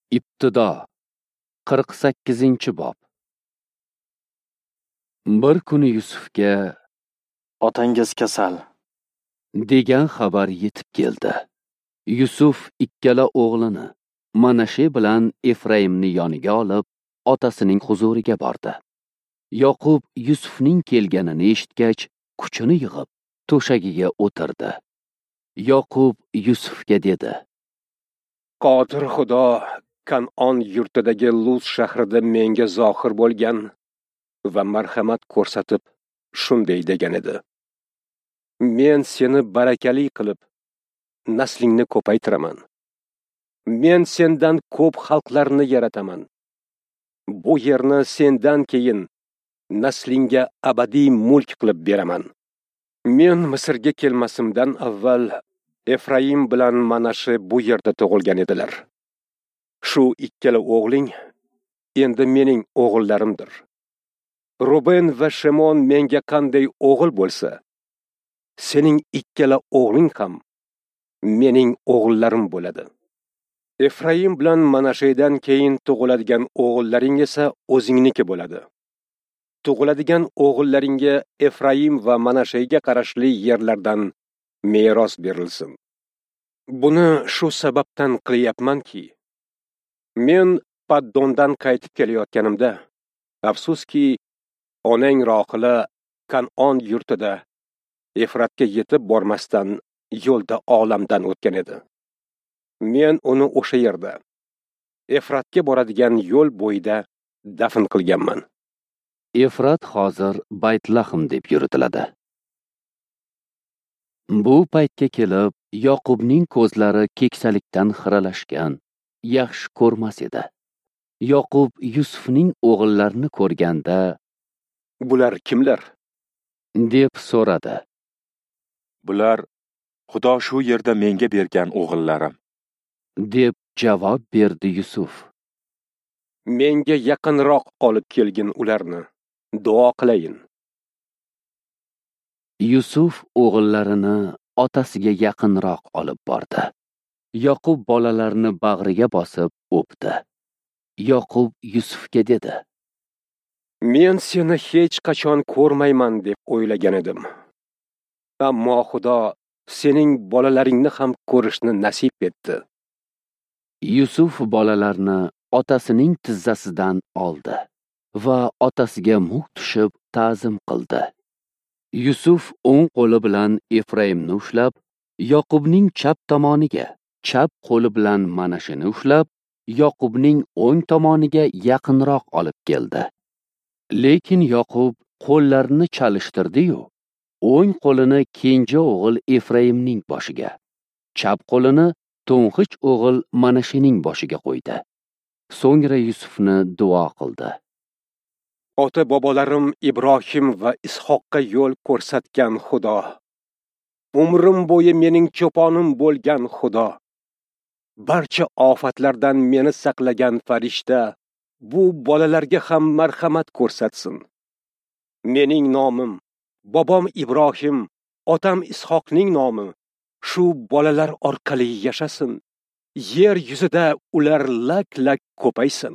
Ibtido 48-bob. Bir kuni Yusufga Otangiz kasal. degan xabar yetib keldi. Yusuf ikkala o'g'lini, Manashe bilan Efraimni yoniga olib, otasining huzuriga bordi. Yoqub Yusufning kelganini eshitgach, kuchini yig'ib, to'shagiga o'tirdi. Yoqub Yusufga dedi: Qodir Xudo Kan'on yurtidagi Luz shahrida menga zohir bo'lgan va marhamat ko'rsatib shunday degan edi: Men seni barakali qilib, naslingni ko'paytiraman. Men sendan ko'p xalqlarni yarataman. Bu yerni sendan keyin naslingga abadiy mulk qilib beraman. Men Misrga kelmasimdan avval Efraim bilan Manashe bu yerda tug'ilgan edilar. Shu ikkala o'g'ling endi mening o'g'illarimdir. Ruben va Shimon menga qanday o'g'il bo'lsa, sening ikkala o'g'ling ham mening o'g'illarim bo'ladi. Efraim bilan Manashedan keyin tug'iladigan o'g'illaring esa o'zingniki bo'ladi. Tug'iladigan o'g'illaringga Efraim va Manashega qarashli yerlardan meros berilsin. Buni shu sababdan qilyapmanki, men Paddondan qaytib kelayotganimda, afsuski, onang Rohila Kan'on yurtida Efratga yetib bormasdan yo'lda olamdan o'tgan edi. Men uni o'sha yerda, Efratga boradigan yo'l bo'yida dafn qilganman. Efrat hozir Baytlahm deb yuritiladi. Bu paytga kelib, Yoqubning ko'zlari keksalikdan xiralashgan, yaxshi ko'rmas edi. Yoqub Yusufning o'g'illarini ko'rganda, Bular kimlar? deb so'radi. Bular Xudo shu yerda menga bergan o'g'illarim. deb javob berdi Yusuf. Menga yaqinroq olib kelgin ularni. Duo qilayin. Yusuf o'g'illarini otasiga yaqinroq olib bordi. Yoqub bolalarni bag'riga bosib o'pdi. Yoqub Yusufga dedi: Men seni hech qachon ko'rmayman deb o'ylagan edim. Ammo Xudo sening bolalaringni ham ko'rishni nasib etdi. Yusuf bolalarni otasining tizzasidan oldi va otasiga muk tushib ta'zim qildi. Yusuf o'ng qo'li bilan Efraimni ushlab, Yoqubning chap tomoniga, chap qo'li bilan Manasheni ushlab, Yoqubning o'ng tomoniga yaqinroq olib keldi. Lekin Yoqub qo'llarini chalishtirdi-yu, o'ng qo'lini kenja o'g'il Efraimning boshiga, chap qo'lini to'ng'ich o'g'il Manashening boshiga qo'ydi. So'ngra Yusufni duo qildi. Ota-bobolarim Ibrohim va Ishoqqa yo'l ko'rsatgan Xudo, umrim bo'yi mening cho'ponim bo'lgan Xudo, barcha ofatlardan meni saqlagan farishta bu bolalarga ham marhamat ko'rsatsin. Mening nomim, bobom Ibrohim, otam Ishoqning nomi shu bolalar orqali yashasin. Yer yuzida ular lak-lak ko'paysin.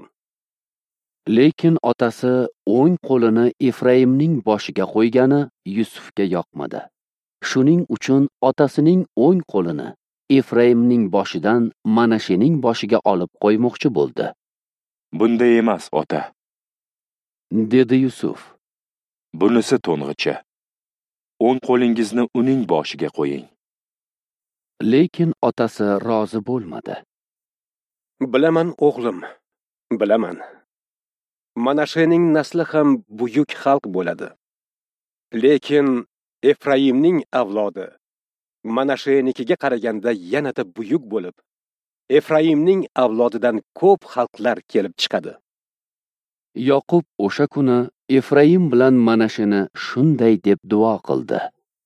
Lekin otasi o'ng qo'lini Efraimning boshiga qo'ygani Yusufga yoqmadi. Shuning uchun otasining o'ng qo'lini Efraimning boshidan Manashening boshiga olib qo'ymoqchi bo'ldi. Bunday emas, ota. dedi Yusuf. Bunisi to'ng'ichi. O'ng qo'lingizni uning boshiga qo'ying. Lekin otasi rozi bo'lmadi. Bilaman o'g'lim, bilaman. Manashening nasli ham buyuk xalq bo'ladi. Lekin Efraimning avlodi Manashenikiga qaraganda yanada buyuk bo'lib, Efraimning avlodidan ko'p xalqlar kelib chiqadi. Yoqub o'sha kuni Efraim bilan Manasheni shunday deb duo qildi.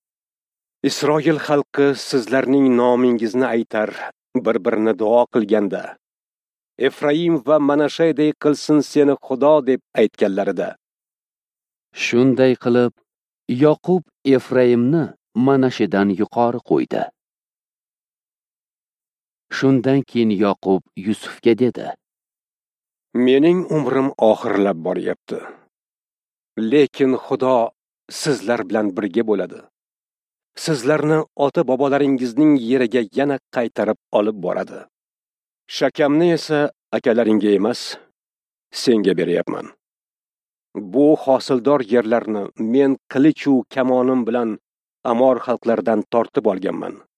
Isroil xalqi sizlarning nomingizni aytar, bir-birini duo qilganda, Efraim va Manashedek qilsin seni Xudo deb aytganlarida. Shunday qilib, Yoqub Efraimni Manashedan yuqori qo'ydi. Shundan keyin Yoqub Yusufga dedi: Mening umrim oxirlab boryapti. Lekin Xudo sizlar bilan birga bo'ladi. Sizlarni ota-bobolaringizning yeriga yana qaytarib olib boradi. Shakamni esa akalaringga emas, senga beryapman. Bu hosildor yerlarni men qilich-u kamonim bilan Amor xalqlaridan tortib olganman.